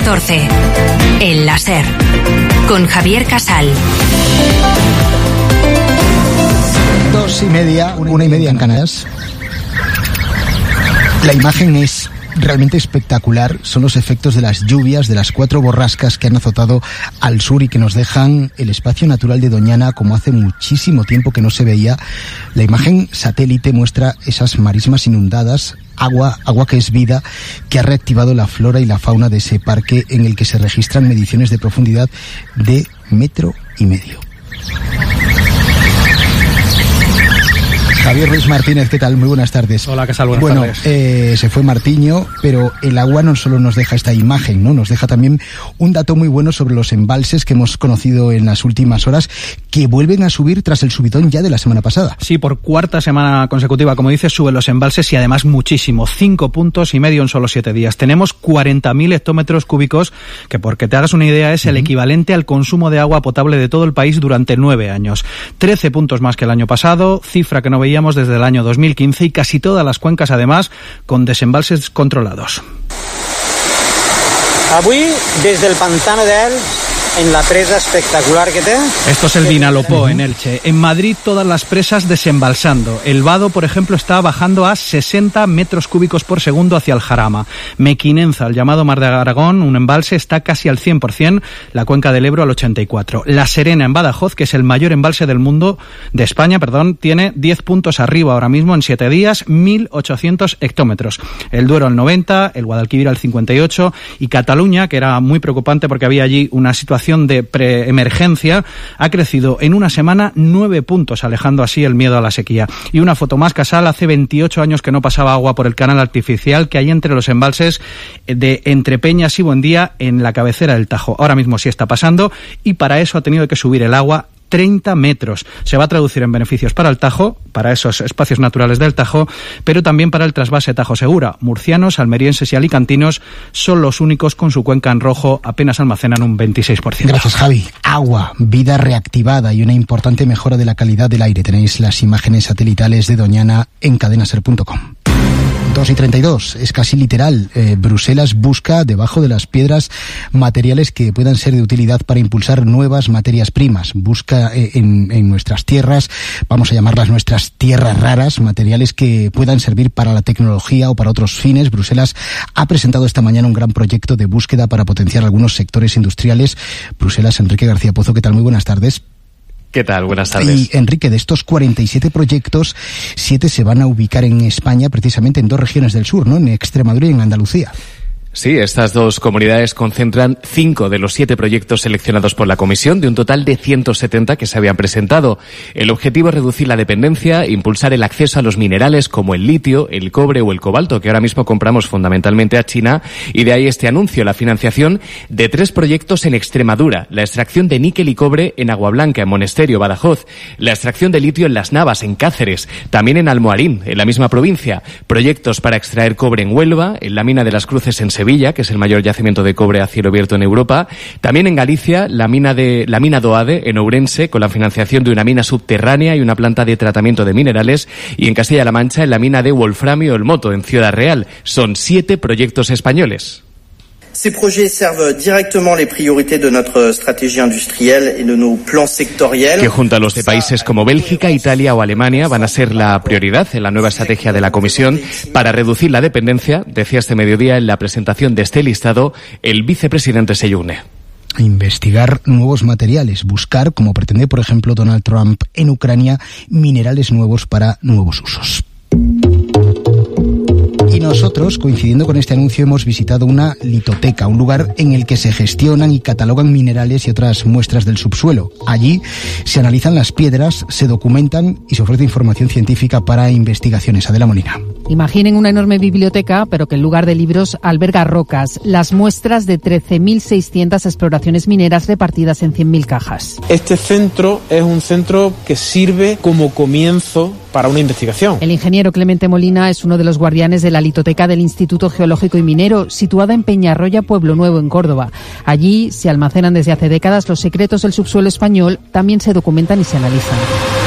14. El láser. Con Javier Casal. 2:30, 1:30 en Canarias. La imagen es realmente espectacular. Son los efectos de las lluvias, de las 4 borrascas que han azotado al sur y que nos dejan el espacio natural de Doñana como hace muchísimo tiempo que no se veía. La imagen satélite muestra esas marismas inundadas, agua que es vida, que ha reactivado la flora y la fauna de ese parque en el que se registran mediciones de profundidad de 1,5 metros. Javier Ruiz Martínez, ¿qué tal? Muy buenas tardes. Hola, Casal, buenas tardes. Se fue Martiño, pero el agua no solo nos deja esta imagen, ¿no? Nos deja también un dato muy bueno sobre los embalses que hemos conocido en las últimas horas, que vuelven a subir tras el subidón ya de la semana pasada. Sí, por cuarta semana consecutiva, como dices, suben los embalses y además muchísimo, 5,5 puntos en solo 7 días. Tenemos 40.000 hectómetros cúbicos, que porque te hagas una idea es el equivalente al consumo de agua potable de todo el país durante 9 años. 13 puntos más que el año pasado, cifra que no veíamos desde el año 2015, y casi todas las cuencas además con desembalses controlados. Avui, desde el pantano de Elx, en la presa espectacular que té. Esto es el Vinalopó, en Elche. En Madrid, todas las presas desembalsando. El Vado, por ejemplo, está bajando a 60 metros cúbicos por segundo hacia el Jarama. Mequinenza, el llamado Mar de Aragón, un embalse, está casi al 100%, la cuenca del Ebro al 84%. La Serena, en Badajoz, que es el mayor embalse del mundo, de España, tiene 10 puntos arriba ahora mismo en 7 días, 1.800 hectómetros. El Duero al 90%, el Guadalquivir al 58%, y Cataluña, que era muy preocupante porque había allí una situación de preemergencia, ha crecido en una semana 9 puntos, alejando así el miedo a la sequía. Y una foto más, Casal, hace 28 años que no pasaba agua por el canal artificial que hay entre los embalses de Entre Peñas y Buendía, en la cabecera del Tajo. Ahora mismo sí está pasando, y para eso ha tenido que subir el agua 30 metros. Se va a traducir en beneficios para el Tajo, para esos espacios naturales del Tajo, pero también para el trasvase Tajo Segura. Murcianos, almerienses y alicantinos son los únicos con su cuenca en rojo, apenas almacenan un 26%. Gracias, Javi. Agua, vida reactivada y una importante mejora de la calidad del aire. Tenéis las imágenes satelitales de Doñana en cadenaser.com. 2:32, es casi literal. Bruselas busca debajo de las piedras materiales que puedan ser de utilidad para impulsar nuevas materias primas. Busca en nuestras tierras, vamos a llamarlas nuestras tierras raras, materiales que puedan servir para la tecnología o para otros fines. Bruselas ha presentado esta mañana un gran proyecto de búsqueda para potenciar algunos sectores industriales. Bruselas, Enrique García Pozo, ¿qué tal? Muy buenas tardes. ¿Qué tal? Buenas tardes. Y Enrique, de estos 47 proyectos, 7 se van a ubicar en España, precisamente en 2 regiones del sur, ¿no? En Extremadura y en Andalucía. Sí, estas 2 comunidades concentran 5 de los 7 proyectos seleccionados por la Comisión, de un total de 170 que se habían presentado. El objetivo es reducir la dependencia, impulsar el acceso a los minerales como el litio, el cobre o el cobalto, que ahora mismo compramos fundamentalmente a China, y de ahí este anuncio, la financiación de 3 proyectos en Extremadura: la extracción de níquel y cobre en Agua Blanca, en Monesterio, Badajoz; la extracción de litio en Las Navas, en Cáceres; también en Almoharín, en la misma provincia; proyectos para extraer cobre en Huelva, en la mina de Las Cruces en Sevilla, que es el mayor yacimiento de cobre a cielo abierto en Europa; también en Galicia, la mina Doade, en Ourense, con la financiación de una mina subterránea y una planta de tratamiento de minerales; y en Castilla-La Mancha, en la mina de Wolframio El Moto, en Ciudad Real. Son 7 proyectos españoles. Ces projets servent directement les priorités de notre stratégie industrielle et de nos plans sectoriels. Que junto a los de países como Bélgica, Italia o Alemania van a ser la prioridad en la nueva estrategia de la Comisión para reducir la dependencia, decía este mediodía en la presentación de este listado el vicepresidente Seyune. Investigar nuevos materiales, buscar, como pretende por ejemplo Donald Trump en Ucrania, minerales nuevos para nuevos usos. Y nosotros, coincidiendo con este anuncio, hemos visitado una litoteca, un lugar en el que se gestionan y catalogan minerales y otras muestras del subsuelo. Allí se analizan las piedras, se documentan y se ofrece información científica para investigaciones. Adela Molina. Imaginen una enorme biblioteca, pero que en lugar de libros alberga rocas, las muestras de 13.600 exploraciones mineras repartidas en 100.000 cajas. Este centro es un centro que sirve como comienzo para una investigación. El ingeniero Clemente Molina es uno de los guardianes de la litoteca del Instituto Geológico y Minero, situada en Peñarroya, Pueblo Nuevo, en Córdoba. Allí se almacenan desde hace décadas los secretos del subsuelo español, también se documentan y se analizan.